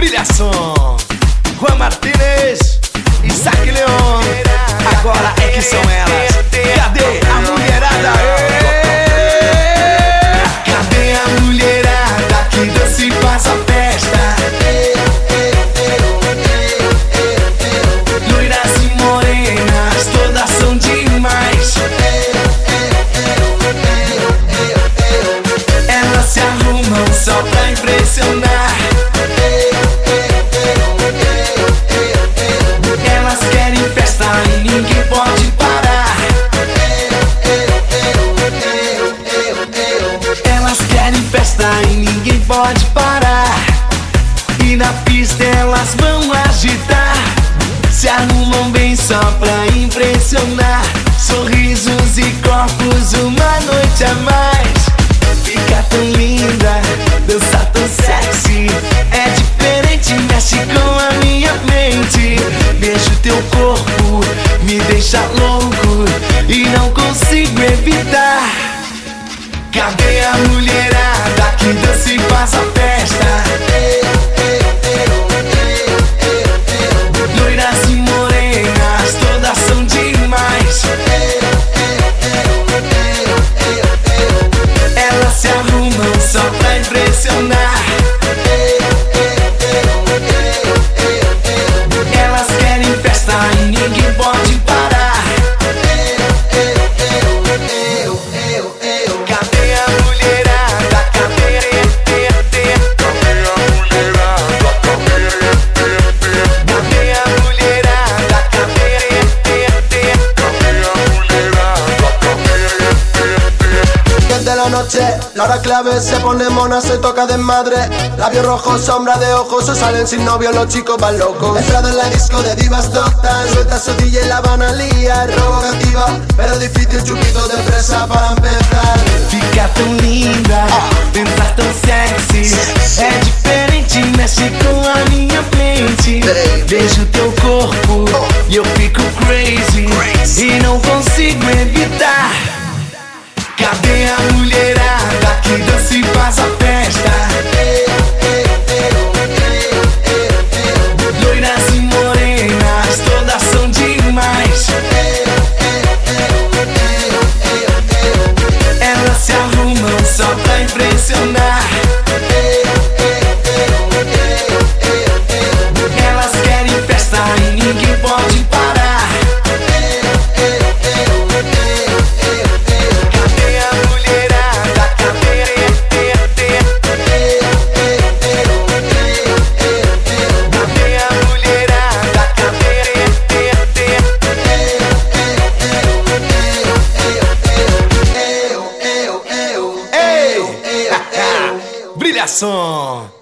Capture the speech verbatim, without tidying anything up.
Brilhação, Juan Martínez, Isaac Leon. Agora é que são elas. Cadê a mulherada? Cadê a mulherada que dança e faz a festa? Loiras e morenas, todas são demais. Elas se arrumam só pra impressionar. Elas querem festa e ninguém pode parar. Elas querem festa e ninguém pode parar. E na pista elas vão agitar. Se arrumam bem só pra impressionar. Sorrisos e corpos, uma noite a mais. Fica tão linda, dança tão sexy. É diferente, mexe com a minha mente. Beijo teu corpo, me deixa louco e não consigo evitar. Cadê a mulherada que dança e faz a festa? Loiras e morenas, todas são demais. Elas se arrumam só pra impressionar. Elas querem festa e ninguém pode parar. Cadê a mulherada? Cadê? Cadê a mulherada? Cadê a mulherada? Cadê? De la noche, la hora clave, se pone mona, se toca desmadre. Labios rojos, sombra de ojos, o salen sin novio, los chicos van locos. Entrado en la disco de divas total, suelta su D J, la van a liar. Provocativa, pero difícil, chupito de fresa para empezar. Fica tão linda, dança tão sexy. É diferente, mexe com a minha mente. Vejo teu corpo e eu fico crazy e não consigo evitar. Cadê a mulherada que dança e faz a festa? Loiras e morenas, todas são demais. Elas se arrumam só pra impressionar. Elas querem festa e ninguém pode parar. Cadê a mulherada? Cadê? Cadê a mulherada? Cadê? Brilhação.